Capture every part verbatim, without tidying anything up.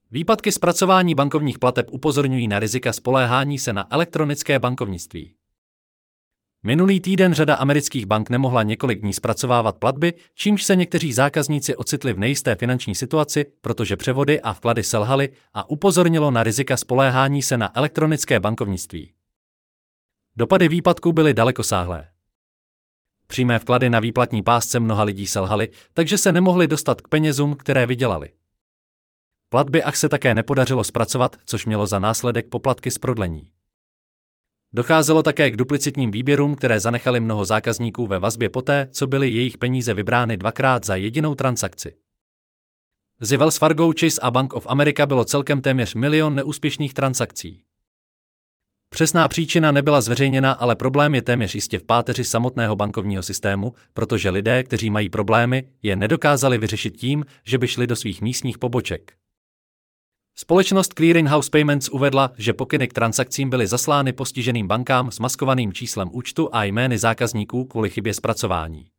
Výpadky zpracování bankovních plateb upozorňují na rizika spoléhání se na elektronické bankovnictví. Minulý týden řada amerických bank nemohla několik dní zpracovávat platby, čímž se někteří zákazníci ocitli v nejisté finanční situaci, protože převody a vklady selhaly a upozornilo na rizika spoléhání se na elektronické bankovnictví. Dopady výpadku byly dalekosáhlé. Přímé vklady na výplatní pásce mnoha lidí selhaly, takže se nemohli dostat k penězům, které vydělali. Platby ach se také nepodařilo zpracovat, což mělo za následek poplatky z prodlení. Docházelo také k duplicitním výběrům, které zanechaly mnoho zákazníků ve vazbě poté, co byly jejich peníze vybrány dvakrát za jedinou transakci. Z Wells Fargo, Chase a Bank of America bylo celkem téměř milion neúspěšných transakcí. Přesná příčina nebyla zveřejněna, ale problém je téměř jistě v páteři samotného bankovního systému, protože lidé, kteří mají problémy, je nedokázali vyřešit tím, že by šli do svých místních poboček. Společnost Clearinghouse Payments uvedla, že pokyny k transakcím byly zaslány postiženým bankám s maskovaným číslem účtu a jmény zákazníků kvůli chybě zpracování.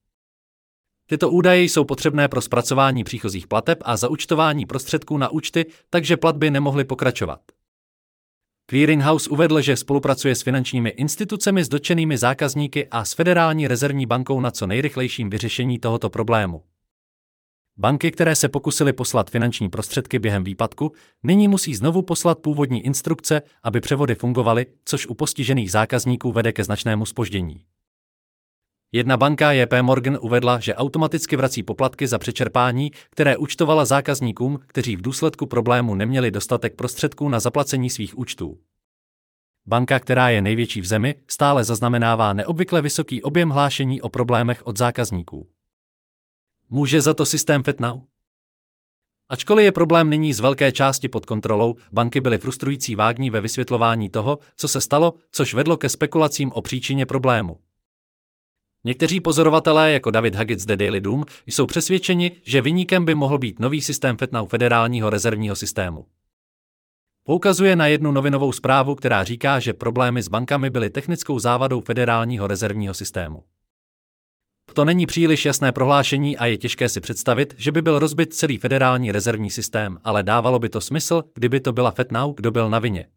Tyto údaje jsou potřebné pro zpracování příchozích plateb a zaúčtování prostředků na účty, takže platby nemohly pokračovat. Clearinghouse uvedl, že spolupracuje s finančními institucemi s dotčenými zákazníky a s Federální rezervní bankou na co nejrychlejším vyřešení tohoto problému. Banky, které se pokusily poslat finanční prostředky během výpadku, nyní musí znovu poslat původní instrukce, aby převody fungovaly, což u postižených zákazníků vede ke značnému zpoždění. Jedna banka J P Morgan uvedla, že automaticky vrací poplatky za přečerpání, které účtovala zákazníkům, kteří v důsledku problému neměli dostatek prostředků na zaplacení svých účtů. Banka, která je největší v zemi, stále zaznamenává neobvykle vysoký objem hlášení o problémech od zákazníků. Může za to systém FedNow? Ačkoliv je problém nyní z velké části pod kontrolou, banky byly frustrující vágní ve vysvětlování toho, co se stalo, což vedlo ke spekulacím o příčině problému. Někteří pozorovatelé jako David Haggett z The Daily Doom jsou přesvědčeni, že viníkem by mohl být nový systém FedNow Federálního rezervního systému. Poukazuje na jednu novinovou zprávu, která říká, že problémy s bankami byly technickou závadou Federálního rezervního systému. To není příliš jasné prohlášení a je těžké si představit, že by byl rozbit celý Federální rezervní systém, ale dávalo by to smysl, kdyby to byla FedNow, kdo byl na vině.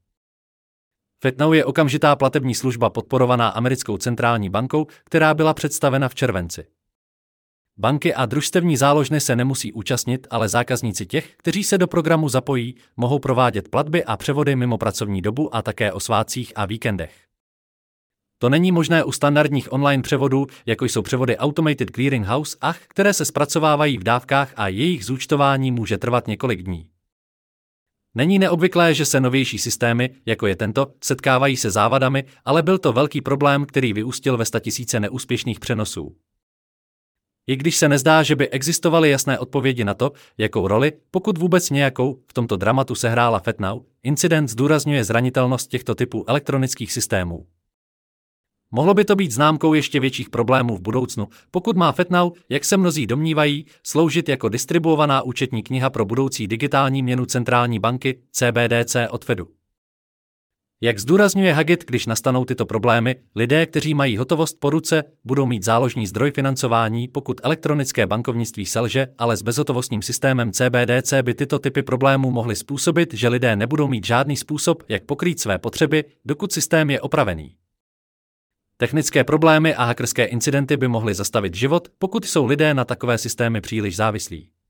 FedNow je okamžitá platební služba podporovaná americkou centrální bankou, která byla představena v červenci. Banky a družstevní záložny se nemusí účastnit, ale zákazníci těch, kteří se do programu zapojí, mohou provádět platby a převody mimo pracovní dobu a také o svátcích a víkendech. To není možné u standardních online převodů, jako jsou převody Automated Clearinghouse A C H, které se zpracovávají v dávkách a jejich zúčtování může trvat několik dní. Není neobvyklé, že se novější systémy, jako je tento, setkávají se závadami, ale byl to velký problém, který vyústil ve statisíce neúspěšných přenosů. I když se nezdá, že by existovaly jasné odpovědi na to, jakou roli, pokud vůbec nějakou, v tomto dramatu sehrála FedNow, incident zdůrazňuje zranitelnost těchto typů elektronických systémů. Mohlo by to být známkou ještě větších problémů v budoucnu, pokud má FedNow, jak se mnozí domnívají, sloužit jako distribuovaná účetní kniha pro budoucí digitální měnu centrální banky C B D C od Fedu. Jak zdůrazňuje Haggett, když nastanou tyto problémy, lidé, kteří mají hotovost po ruce, budou mít záložní zdroj financování, pokud elektronické bankovnictví selže, ale s bezhotovostním systémem C B D C by tyto typy problémů mohly způsobit, že lidé nebudou mít žádný způsob, jak pokrýt své potřeby, dokud systém je opravený. Technické problémy a hackerské incidenty by mohly zastavit život, pokud jsou lidé na takové systémy příliš závislí.